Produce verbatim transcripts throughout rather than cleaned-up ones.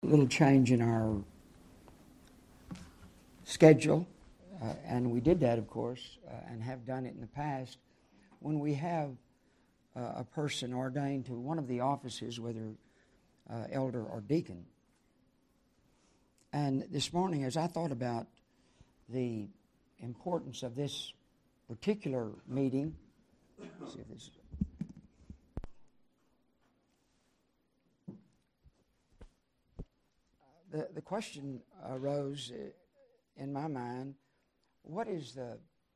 A little change in our schedule, uh, and we did that, of course, uh, and have done it in the past. When we have uh, a person ordained to one of the offices, whether uh, elder or deacon. And this morning, as I thought about the importance of this particular meeting, let's see if this. The, the question arose in my mind, what is the,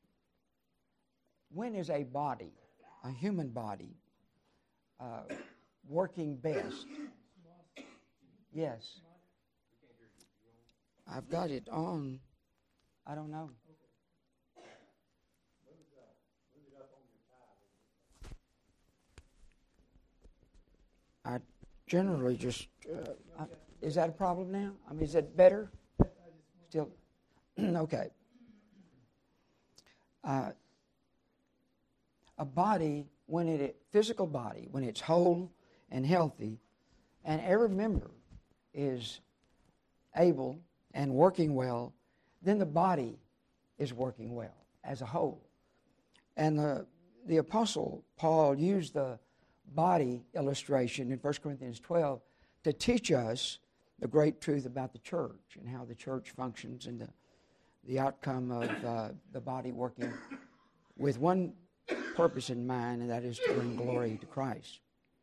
when is a body, a human body, uh, working best? Yes. I've got it on, I don't know. I generally just, uh, I, is that a problem now? I mean, is it better? Still? Okay. Uh, a body, when it, physical body, when it's whole and healthy, and every member is able and working well, then the body is working well as a whole. And the, the Apostle Paul used the body illustration in First Corinthians twelve to teach us the great truth about the church and how the church functions and the, the outcome of uh, the body working with one purpose in mind, and that is to bring glory to Christ.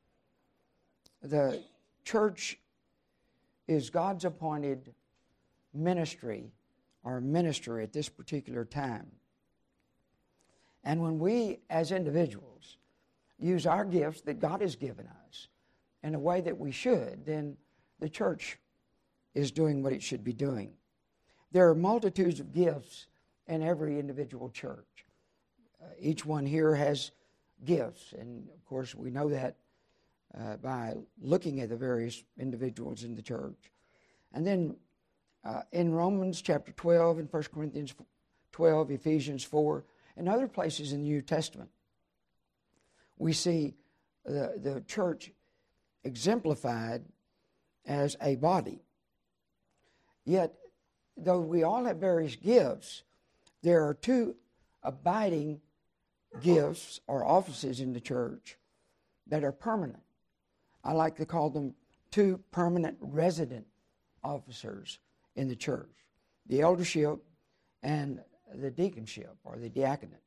The church is God's appointed ministry or ministry at this particular time. And when we as individuals use our gifts that God has given us in a way that we should, then the church is doing what it should be doing. There are multitudes of gifts in every individual church. Uh, each one here has gifts, and of course we know that uh, by looking at the various individuals in the church. And then uh, in Romans chapter twelve and First Corinthians twelve, Ephesians four, and other places in the New Testament, we see the, the church exemplified as a body. Yet, though we all have various gifts, there are two abiding gifts or offices in the church that are permanent. I like to call them two permanent resident officers in the church, the eldership and the deaconship or the diaconate.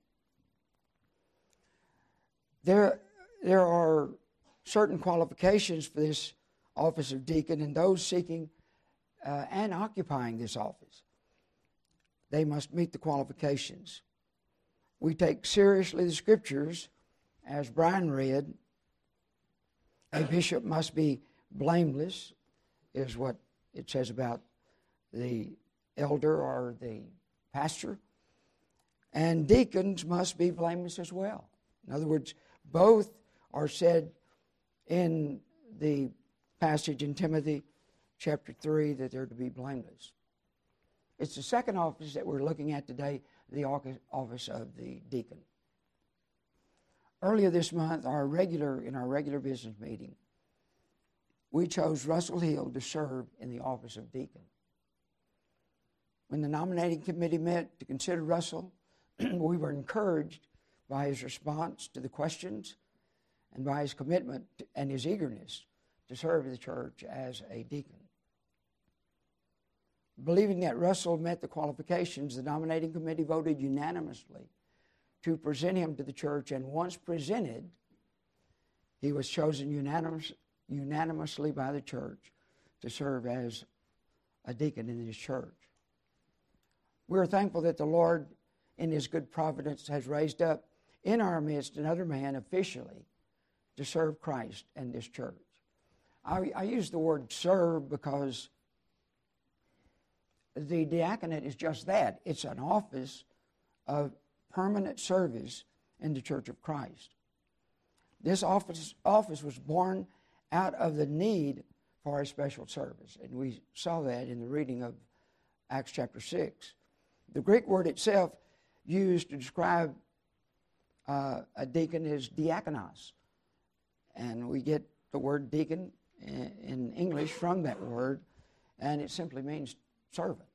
There, there are certain qualifications for this office of deacon, and those seeking uh, and occupying this office, they must meet the qualifications. We take seriously the Scriptures, as Brian read. A bishop must be blameless, is what it says about the elder or the pastor. And deacons must be blameless as well. In other words, both are said in the passage in Timothy chapter three that they're to be blameless. It's the second office that we're looking at today, the office of the deacon. Earlier this month, our regular in our regular business meeting, we chose Russell Hill to serve in the office of deacon. When the nominating committee met to consider Russell, we were encouraged by his response to the questions and by his commitment and his eagerness to serve the church as a deacon. Believing that Russell met the qualifications, the nominating committee voted unanimously to present him to the church, and once presented, he was chosen unanimous, unanimously by the church to serve as a deacon in this church. We are thankful that the Lord, in His good providence, has raised up in our midst another man officially to serve Christ and this church. I, I use the word serve because the diaconate is just that. It's an office of permanent service in the Church of Christ. This office, office was born out of the need for a special service, and we saw that in the reading of Acts chapter six. The Greek word itself used to describe uh, a deacon is diakonos, and we get the word deacon in English from that word, and it simply means servant.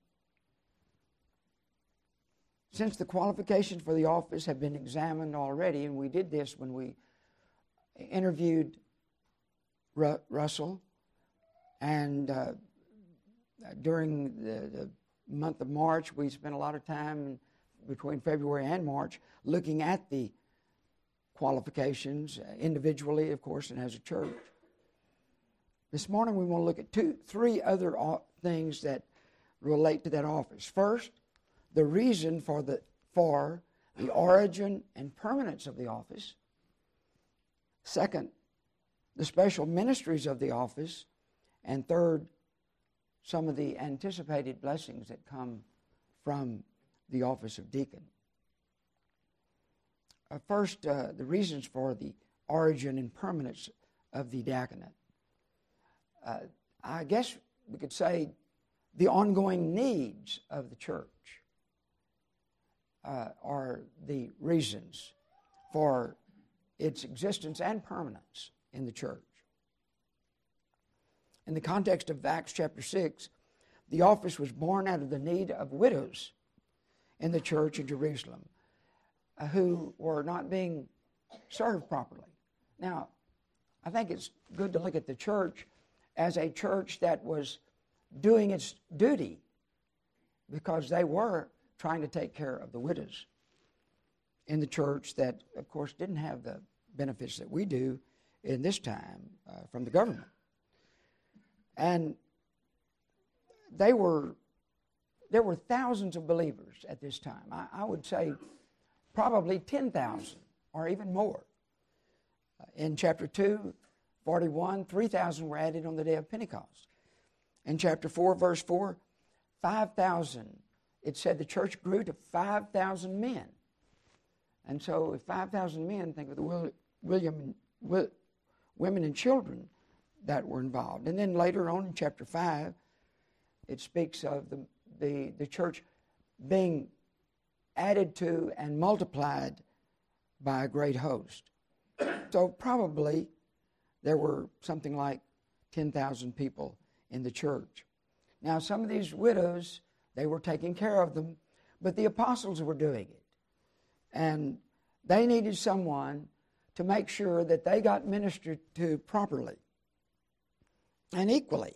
Since the qualifications for the office have been examined already, and we did this when we interviewed Ru- Russell, and uh, during the, the month of March, we spent a lot of time between February and March looking at the qualifications individually, of course, and as a church. This morning we want to look at two, three other things that relate to that office. First, the reason for the for the origin and permanence of the office. Second, the special ministries of the office. And third, some of the anticipated blessings that come from the office of deacon. Uh, first, uh, the reasons for the origin and permanence of the diaconate. Uh, I guess we could say the ongoing needs of the church uh, are the reasons for its existence and permanence in the church. In the context of Acts chapter six, the office was born out of the need of widows in the church in Jerusalem uh, who were not being served properly. Now, I think it's good to look at the church as a church that was doing its duty because they were trying to take care of the widows in the church that, of course, didn't have the benefits that we do in this time uh, from the government. And they were, there were thousands of believers at this time. I, I would say probably ten thousand or even more. Uh, in chapter two, forty-one, three thousand were added on the day of Pentecost. In chapter four, verse four, five thousand, it said the church grew to five thousand men. And so if five thousand men, think of the Will, William, Will, women and children that were involved. And then later on in chapter five, it speaks of the, the, the church being added to and multiplied by a great host. So probably there were something like ten thousand people in the church. Now, some of these widows, they were taking care of them, but the apostles were doing it. And they needed someone to make sure that they got ministered to properly and equally.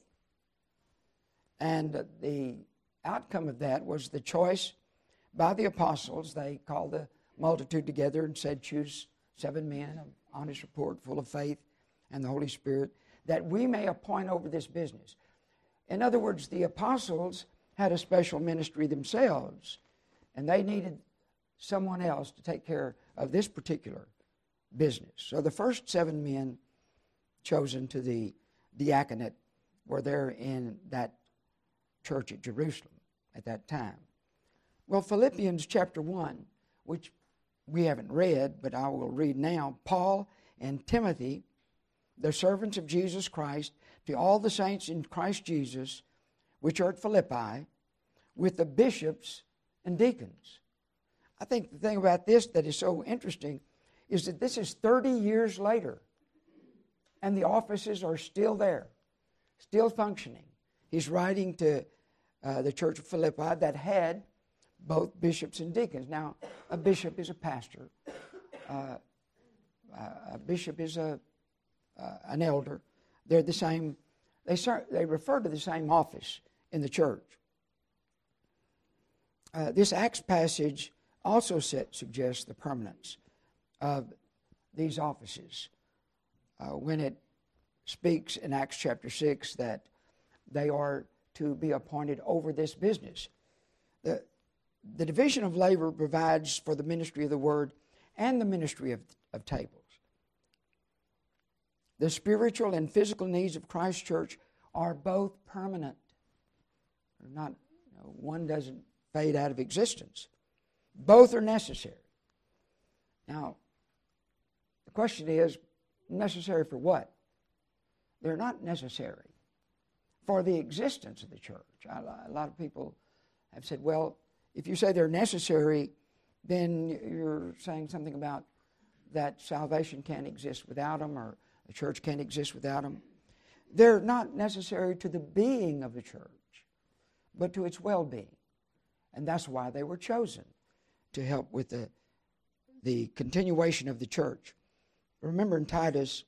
And the outcome of that was the choice by the apostles. They called the multitude together and said, choose seven men of honest report, full of faith and the Holy Spirit, that we may appoint over this business. In other words, the apostles had a special ministry themselves, and they needed someone else to take care of this particular business. So the first seven men chosen to the diaconate were there in that church at Jerusalem at that time. Well, Philippians chapter one, which we haven't read, but I will read now. Paul and Timothy, the servants of Jesus Christ, to all the saints in Christ Jesus, which are at Philippi, with the bishops and deacons. I think the thing about this that is so interesting is that this is thirty years later, and the offices are still there, still functioning. He's writing to uh, the church of Philippi that had both bishops and deacons. Now, a bishop is a pastor. Uh, a bishop is a uh, an elder. They're the same. They start, they refer to the same office in the church. Uh, this Acts passage also set, suggests the permanence of these offices uh, when it speaks in Acts chapter six that they are to be appointed over this business. The, the division of labor provides for the ministry of the word and the ministry of, of tables. The spiritual and physical needs of Christ's church are both permanent. They're not, you know, one doesn't fade out of existence. Both are necessary. Now, the question is, necessary for what? They're not necessary for the existence of the church. A lot of people have said, well, if you say they're necessary, then you're saying something about that salvation can't exist without them, or the church can't exist without them. They're not necessary to the being of the church, but to its well-being. And that's why they were chosen, to help with the, the continuation of the church. Remember in Titus,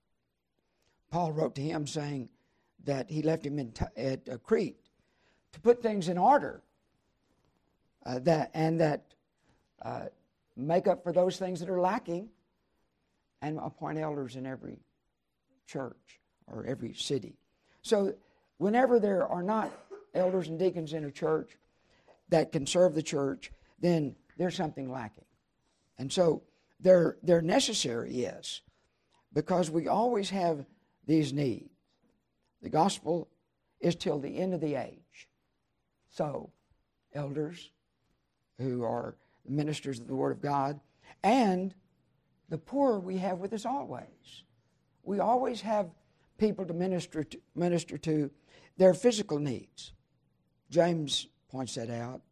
Paul wrote to him saying that he left him in, at uh, Crete to put things in order, uh, that and that uh, make up for those things that are lacking, and appoint elders in every church or every city. So whenever there are not elders and deacons in a church that can serve the church, then there's something lacking. And so they're, they're necessary, yes, because we always have these needs. The gospel is till the end of the age. So elders who are ministers of the Word of God, and the poor we have with us always. We always have people to minister to, minister to their physical needs. James points that out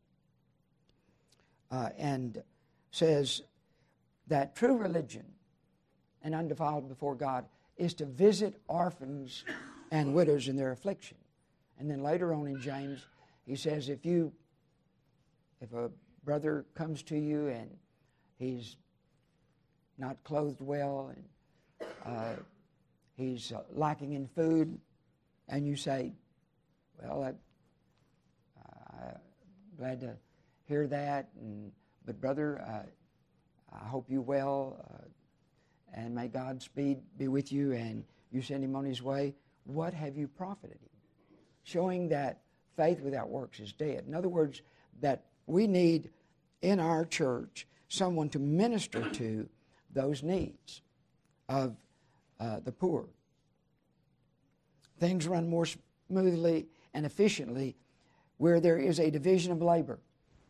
uh, and says that true religion and undefiled before God is to visit orphans and widows in their affliction. And then later on in James, he says, if you, if a brother comes to you and he's not clothed well and uh, he's uh, lacking in food, and you say, well, I, I'm glad to hear that, and, but brother, uh, I hope you well, uh, and may God's speed be with you, and you send him on his way. What have you profited him? Showing that faith without works is dead. In other words, that we need in our church someone to minister to those needs of uh, the poor. Things run more smoothly and efficiently where there is a division of labor.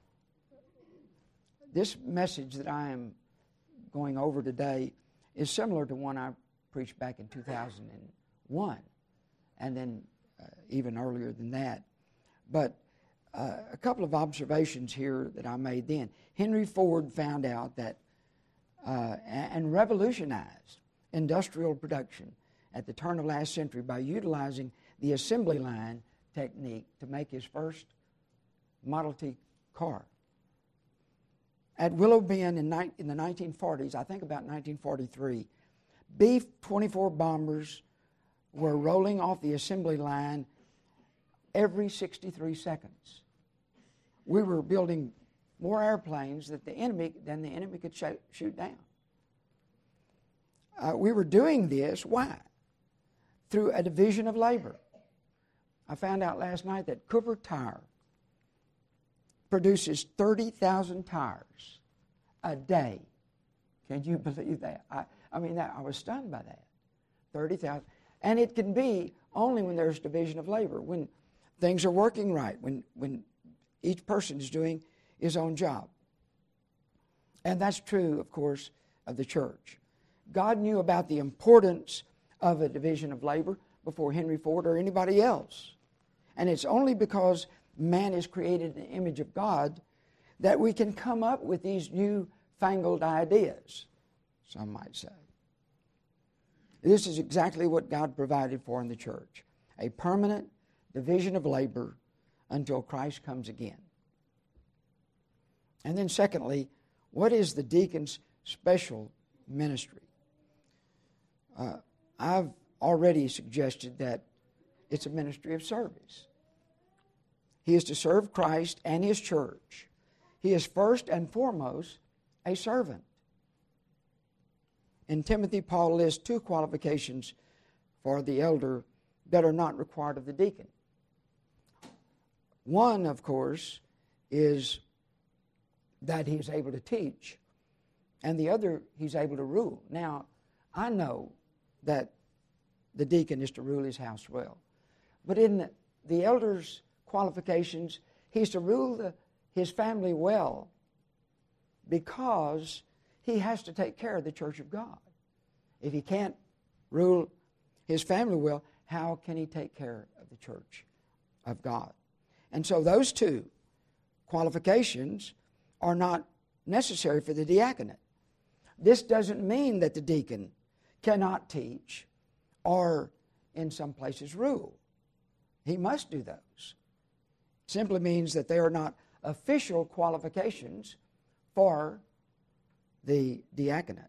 This message that I am going over today is similar to one I preached back in two thousand one, and then uh, even earlier than that. But uh, a couple of observations here that I made then. Henry Ford found out that uh, and revolutionized industrial production at the turn of last century by utilizing the assembly line technique to make his first Model T car. At Willow Bend in, ni- in the nineteen forties, I think about nineteen forty-three, B twenty-four bombers were rolling off the assembly line every sixty-three seconds. We were building more airplanes that the enemy than the enemy could sh- shoot down. Uh, we were doing this, why? Through a division of labor. I found out last night that Cooper Tire produces thirty thousand tires a day. Can you believe that? I, I mean, that, I was stunned by that. thirty thousand. And it can be only when there's division of labor, when things are working right, when, when each person is doing his own job. And that's true, of course, of the church. God knew about the importance of a division of labor before Henry Ford or anybody else. And it's only because man is created in the image of God that we can come up with these new-fangled ideas, some might say. This is exactly what God provided for in the church, a permanent division of labor until Christ comes again. And then secondly, what is the deacon's special ministry? Uh, I've already suggested that it's a ministry of service. He is to serve Christ and His church. He is first and foremost a servant. In Timothy, Paul lists two qualifications for the elder that are not required of the deacon. One, of course, is that he's able to teach, and the other, he's able to rule. Now, I know that the deacon is to rule his house well, but in the, the elder's qualifications, he's to rule the, his family well because he has to take care of the church of God. If he can't rule his family well, how can he take care of the church of God? And so those two qualifications are not necessary for the diaconate. This doesn't mean that the deacon cannot teach or in some places rule. He must do those. Simply means that they are not official qualifications for the diaconate.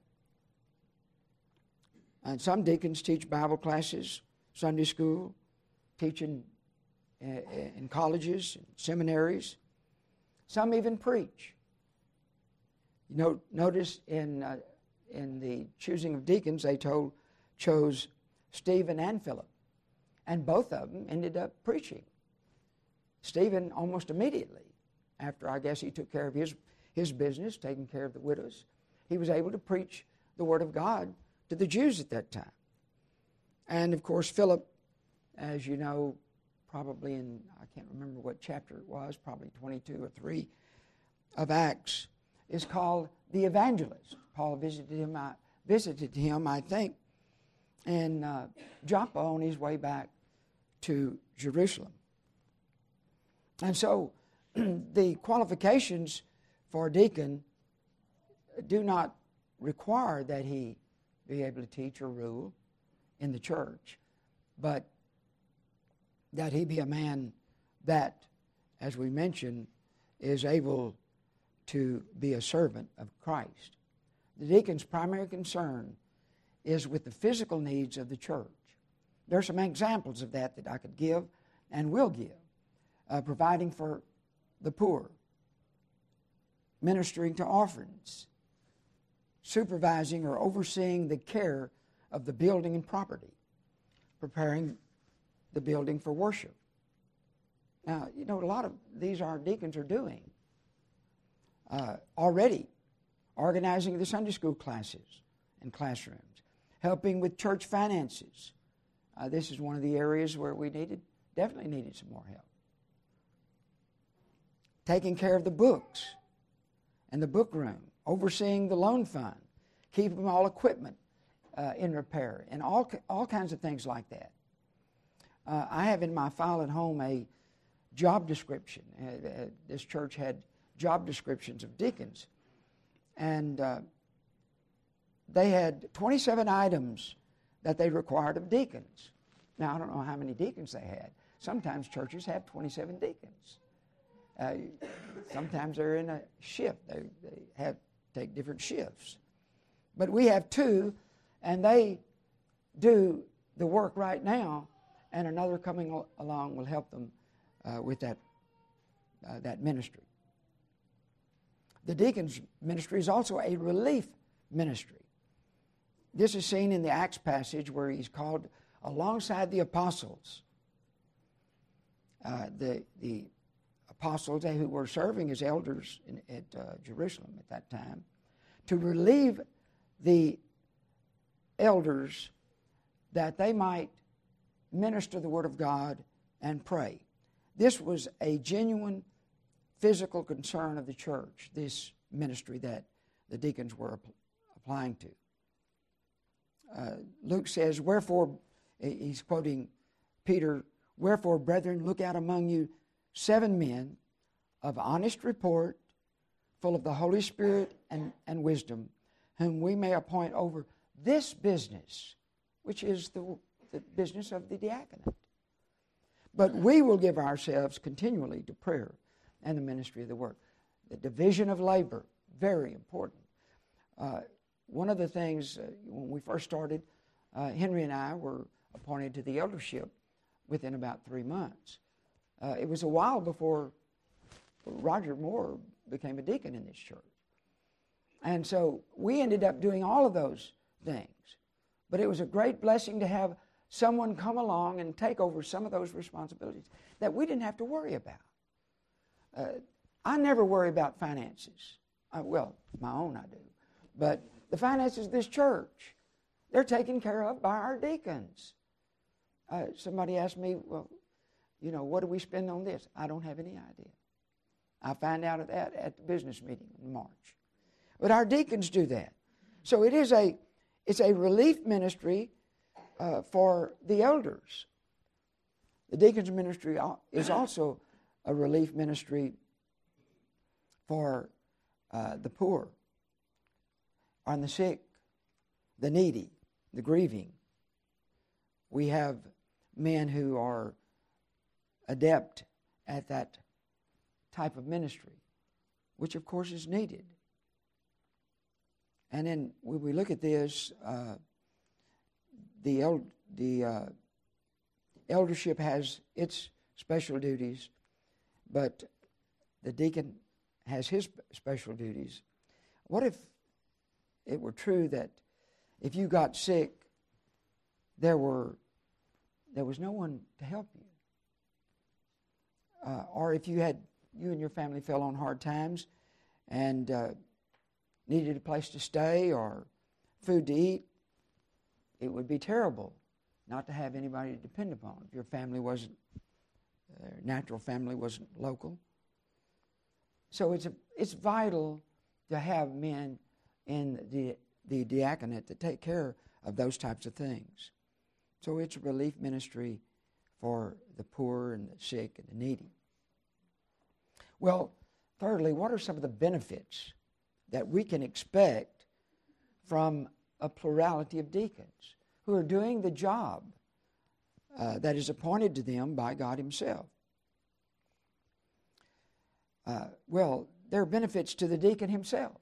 And some deacons teach Bible classes, Sunday school, teaching in colleges, seminaries. Some even preach. You know, notice in uh, in the choosing of deacons, they told chose Stephen and Philip, and both of them ended up preaching. Stephen almost immediately after, I guess, he took care of his his business, taking care of the widows, he was able to preach the Word of God to the Jews at that time. And of course, Philip, as you know, probably in, I can't remember what chapter it was, probably twenty-two or three of Acts, is called the evangelist. Paul visited him, I, visited him, I think, in uh, Joppa on his way back to Jerusalem. And so the qualifications for a deacon do not require that he be able to teach or rule in the church, but that he be a man that, as we mentioned, is able to be a servant of Christ. The deacon's primary concern is with the physical needs of the church. There are some examples of that that I could give and will give. Uh, providing for the poor, ministering to orphans, supervising or overseeing the care of the building and property, preparing the building for worship. Now, you know, a lot of these our deacons are doing uh, already, organizing the Sunday school classes and classrooms, helping with church finances. Uh, this is one of the areas where we needed, definitely needed some more help. Taking care of the books and the book room, overseeing the loan fund, keeping all equipment uh, in repair, and all, all kinds of things like that. Uh, I have in my file at home a job description. Uh, uh, this church had job descriptions of deacons, and uh, they had twenty-seven items that they required of deacons. Now, I don't know how many deacons they had. Sometimes churches have twenty-seven deacons. Uh, sometimes they're in a shift. They, they have take different shifts. But we have two, and they do the work right now, and another coming al- along will help them uh, with that, uh, that ministry. The deacon's ministry is also a relief ministry. This is seen in the Acts passage where he's called alongside the apostles. Uh, the, the apostles who were serving as elders in, at uh, Jerusalem at that time, to relieve the elders that they might minister the Word of God and pray. This was a genuine physical concern of the church, this ministry that the deacons were ap- applying to. Uh, Luke says, wherefore, he's quoting Peter, wherefore, brethren, look out among you seven men of honest report, full of the Holy Spirit and, and wisdom, whom we may appoint over this business, which is the, the business of the diaconate. But we will give ourselves continually to prayer and the ministry of the work. The division of labor, very important. Uh, one of the things, uh, when we first started, uh, Henry and I were appointed to the eldership within about three months. Uh, it was a while before Roger Moore became a deacon in this church. And so we ended up doing all of those things. But it was a great blessing to have someone come along and take over some of those responsibilities that we didn't have to worry about. Uh, I never worry about finances. Uh, well, my own I do. But the finances of this church, they're taken care of by our deacons. Uh, somebody asked me, well, you know, what do we spend on this? I don't have any idea. I find out of that at the business meeting in March. But our deacons do that. So it is a, it's a relief ministry uh, for the elders. The deacons ministry is also a relief ministry for uh, the poor, and the sick, the needy, the grieving. We have men who are adept at that type of ministry, which of course is needed. And then when we look at this, uh, the el- the uh, eldership has its special duties, but the deacon has his special duties. What if it were true that if you got sick, there were there was no one to help you, uh, or if you had you and your family fell on hard times and uh, needed a place to stay or food to eat, it would be terrible not to have anybody to depend upon if your family wasn't, uh, natural family wasn't local. So it's a, it's vital to have men in the the diaconate to take care of those types of things. So it's a relief ministry for the poor and the sick and the needy. Well, thirdly, what are some of the benefits that we can expect from a plurality of deacons who are doing the job uh, that is appointed to them by God Himself? Uh, well, there are benefits to the deacon himself.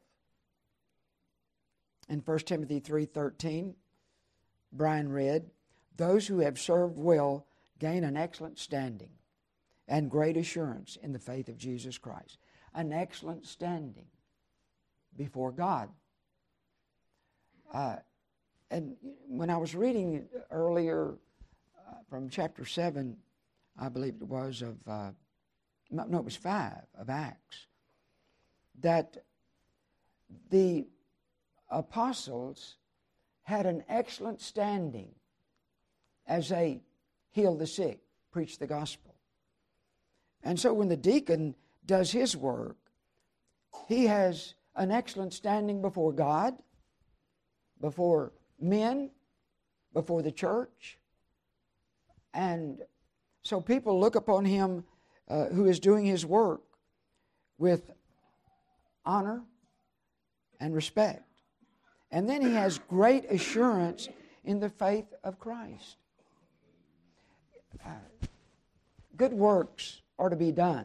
In First Timothy three thirteen, Brian read, "Those who have served well gain an excellent standing and great assurance in the faith of Jesus Christ." An excellent standing before God. Uh, and when I was reading earlier uh, from chapter seven, I believe it was, of, uh, no, it was five of Acts, that the apostles had an excellent standing as they healed the sick, preached the gospel. And so when the deacon does his work, he has an excellent standing before God, before men, before the church. And so people look upon him uh, who is doing his work with honor and respect. And then he has great assurance in the faith of Christ. Uh, good works are to be done.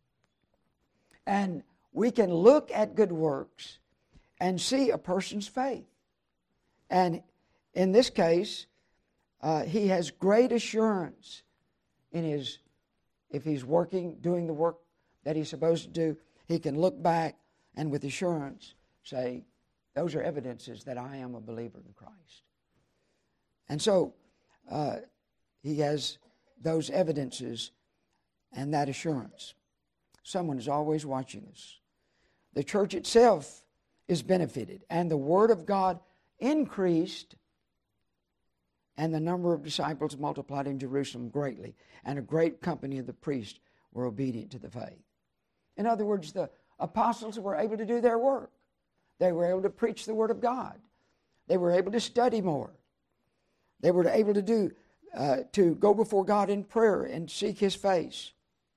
And we can look at good works and see a person's faith. And in this case, uh, he has great assurance in his, if he's working, doing the work that he's supposed to do, he can look back and with assurance say, those are evidences that I am a believer in Christ. And so uh, he has those evidences and that assurance. Someone is always watching us. The church itself is benefited, and the Word of God increased, and the number of disciples multiplied in Jerusalem greatly, and a great company of the priests were obedient to the faith. In other words, the apostles were able to do their work. They were able to preach the Word of God. They were able to study more. They were able to do uh, to go before God in prayer and seek His face.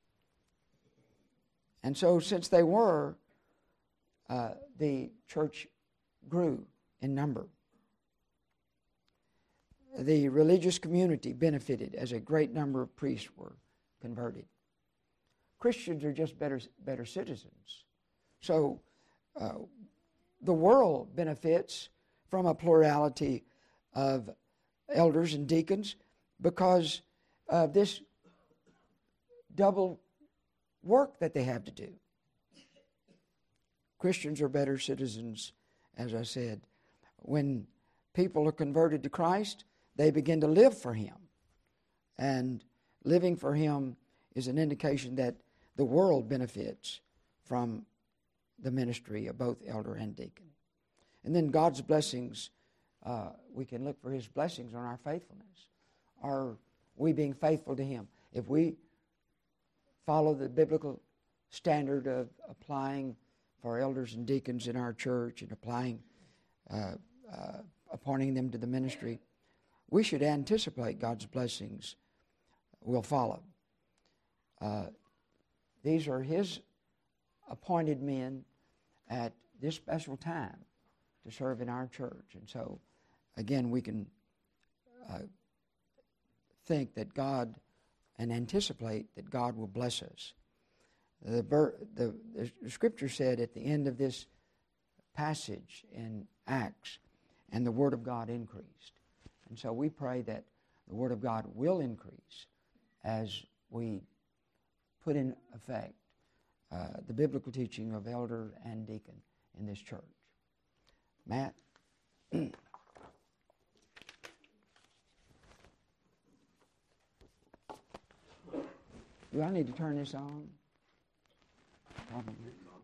And so, since they were, uh, the church grew in number. The religious community benefited as a great number of priests were converted. Christians are just better, better citizens. So, uh, the world benefits from a plurality of elders and deacons because of this double work that they have to do. Christians are better citizens, as I said. When people are converted to Christ, they begin to live for Him. And living for Him is an indication that the world benefits from the ministry of both elder and deacon. And then God's blessings, uh, we can look for His blessings on our faithfulness. Are we being faithful to Him? If we follow the biblical standard of applying for elders and deacons in our church and applying, uh, uh, appointing them to the ministry, we should anticipate God's blessings will follow. Uh, these are His appointed men at this special time to serve in our church. And so, again, we can uh, think that God and anticipate that God will bless us. The, the, the Scripture said at the end of this passage in Acts, and the Word of God increased. And so we pray that the Word of God will increase as we put in effect uh, the biblical teaching of elder and deacon in this church. Matt? Do I need to turn this on? Probably.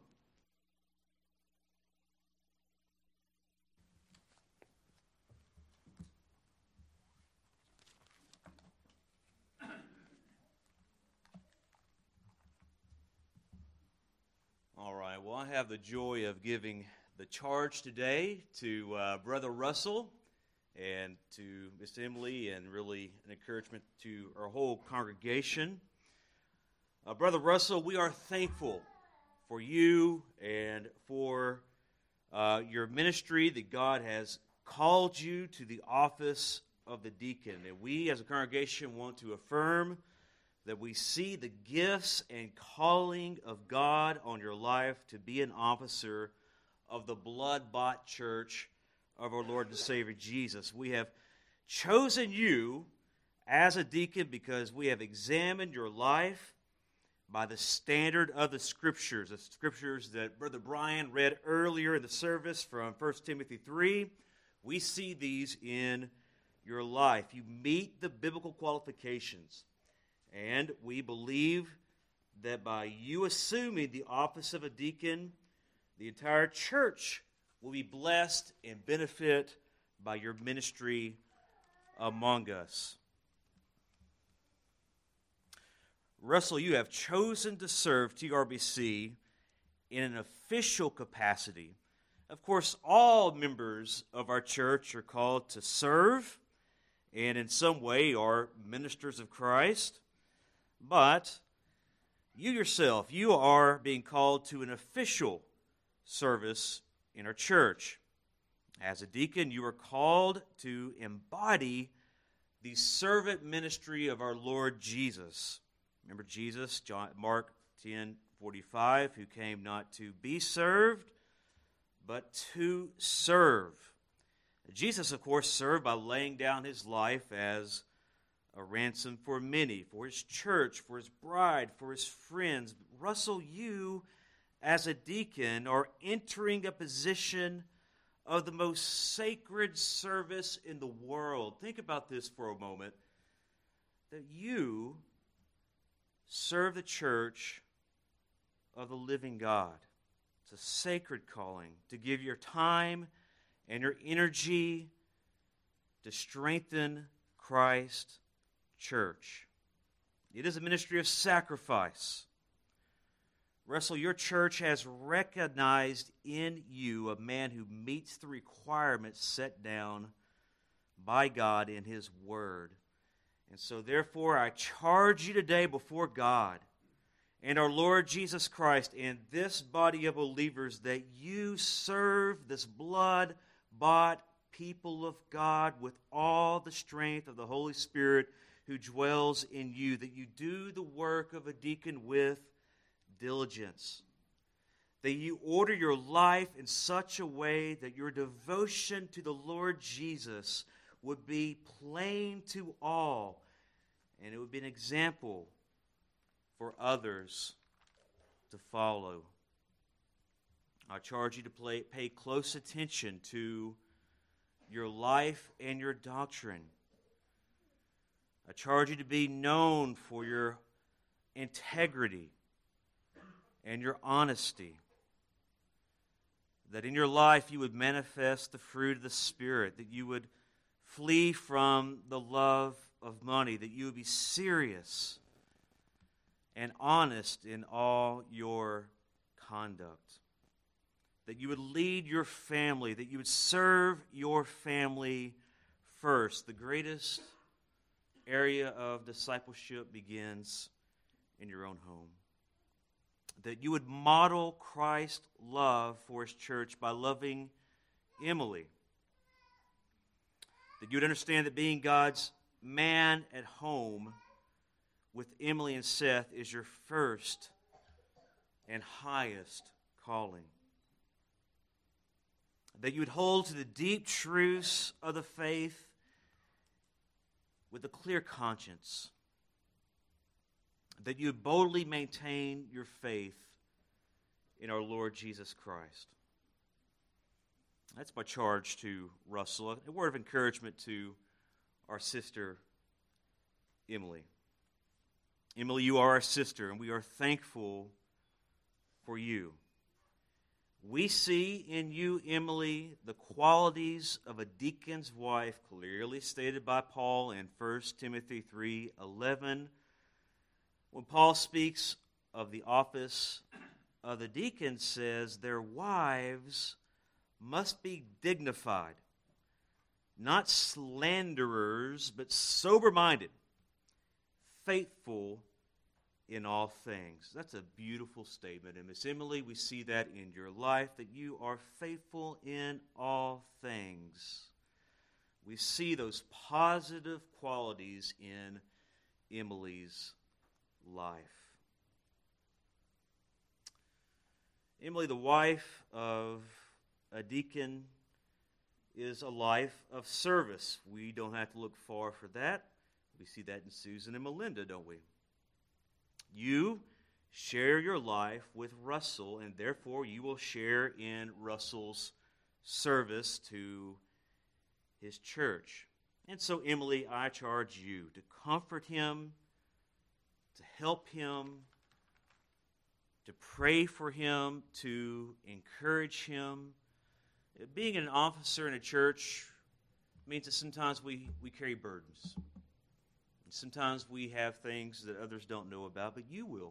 All right, well, I have the joy of giving the charge today to uh, Brother Russell and to Miss Emily, and really an encouragement to our whole congregation. Uh, Brother Russell, we are thankful for you and for uh, your ministry, that God has called you to the office of the deacon. And we as a congregation want to affirm that we see the gifts and calling of God on your life to be an officer of the blood-bought church of our Lord and Savior Jesus. We have chosen you as a deacon because we have examined your life by the standard of the Scriptures, the Scriptures that Brother Brian read earlier in the service from First Timothy three. We see these in your life. You meet the biblical qualifications. And we believe that by you assuming the office of a deacon, the entire church will be blessed and benefit by your ministry among us. Russell, you have chosen to serve T R B C in an official capacity. Of course, all members of our church are called to serve and in some way are ministers of Christ. But you yourself, you are being called to an official service in our church. As a deacon, you are called to embody the servant ministry of our Lord Jesus. Remember Jesus, John, Mark ten forty-five, who came not to be served, but to serve. Jesus, of course, served by laying down his life as a ransom for many, for his church, for his bride, for his friends. Russell, you, as a deacon, are entering a position of the most sacred service in the world. Think about this for a moment. That you serve the church of the living God. It's a sacred calling to give your time and your energy to strengthen Christ's church. It is a ministry of sacrifice. Russell, your church has recognized in you a man who meets the requirements set down by God in His Word. And so, therefore, I charge you today before God and our Lord Jesus Christ and this body of believers that you serve this blood-bought people of God with all the strength of the Holy Spirit who dwells in you, that you do the work of a deacon with diligence, that you order your life in such a way that your devotion to the Lord Jesus would be plain to all, and it would be an example for others to follow. I charge you to play, pay close attention to your life and your doctrine. I charge you to be known for your integrity and your honesty, that in your life you would manifest the fruit of the Spirit, that you would flee from the love of money, that you would be serious and honest in all your conduct, that you would lead your family, that you would serve your family first. The greatest area of discipleship begins in your own home. That you would model Christ's love for His church by loving Emily. That you would understand that being God's man at home with Emily and Seth is your first and highest calling. That you would hold to the deep truths of the faith with a clear conscience. That you would boldly maintain your faith in our Lord Jesus Christ. That's my charge to Russell. A word of encouragement to our sister, Emily. Emily, you are our sister, and we are thankful for you. We see in you, Emily, the qualities of a deacon's wife, clearly stated by Paul in First Timothy three eleven. When Paul speaks of the office of the deacon, says their wives must be dignified, not slanderers, but sober-minded, faithful in all things. That's a beautiful statement. And Miss Emily, we see that in your life, that you are faithful in all things. We see those positive qualities in Emily's life. Emily, the wife of a deacon, is a life of service. We don't have to look far for that. We see that in Susan and Melinda, don't we? You share your life with Russell, and therefore you will share in Russell's service to his church. And so, Emily, I charge you to comfort him, to help him, to pray for him, to encourage him. Being an officer in a church means that sometimes we, we carry burdens. Sometimes we have things that others don't know about, but you will.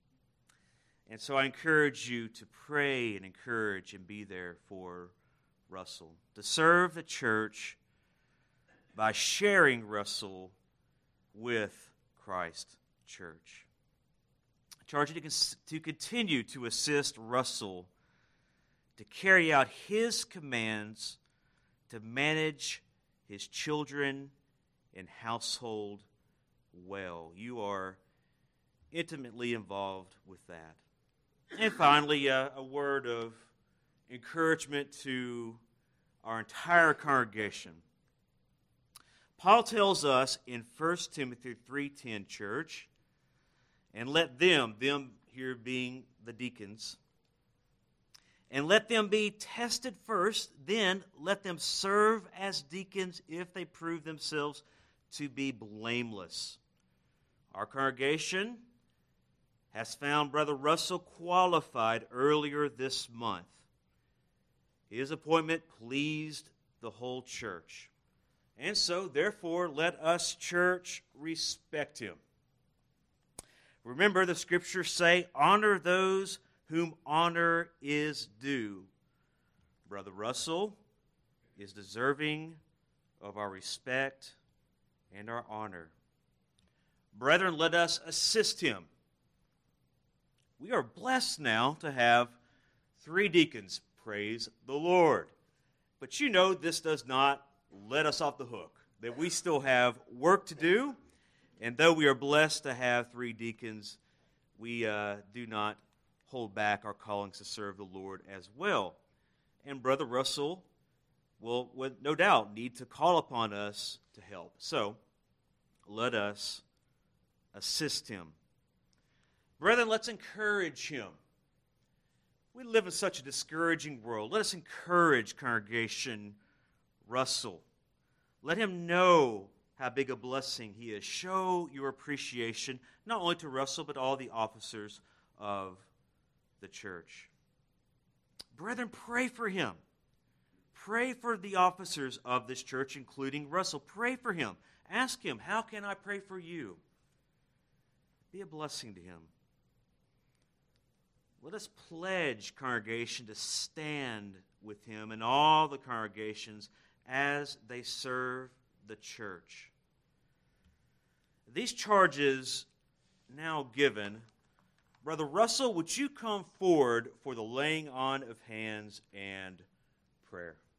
And so I encourage you to pray and encourage and be there for Russell. To serve the church by sharing Russell with Christ Church. I charge you to, to continue to assist Russell to carry out his commands to manage his children and household well. You are intimately involved with that. And finally, uh, a word of encouragement to our entire congregation. Paul tells us in First Timothy three ten, church, and let them, them here being the deacons, and let them be tested first, then let them serve as deacons if they prove themselves to be blameless. Our congregation has found Brother Russell qualified earlier this month. His appointment pleased the whole church. And so, therefore, let us, church, respect him. Remember, the scriptures say, honor those whom honor is due. Brother Russell is deserving of our respect and our honor. Brethren, let us assist him. We are blessed now to have three deacons. Praise the Lord. But you know, this does not let us off the hook, that we still have work to do. And though we are blessed to have three deacons, we uh, do not hold back our callings to serve the Lord as well. And Brother Russell will, will no doubt need to call upon us to help. So, let us assist him. Brethren, let's encourage him. We live in such a discouraging world. Let us encourage congregation Russell. Let him know how big a blessing he is. Show your appreciation, not only to Russell, but all the officers of the church. Brethren, pray for him. Pray for the officers of this church, including Russell. Pray for him. Ask him, how can I pray for you? Be a blessing to him. Let us pledge, congregation, to stand with him and all the congregations as they serve the church. These charges now given, Brother Russell, would you come forward for the laying on of hands and prayer?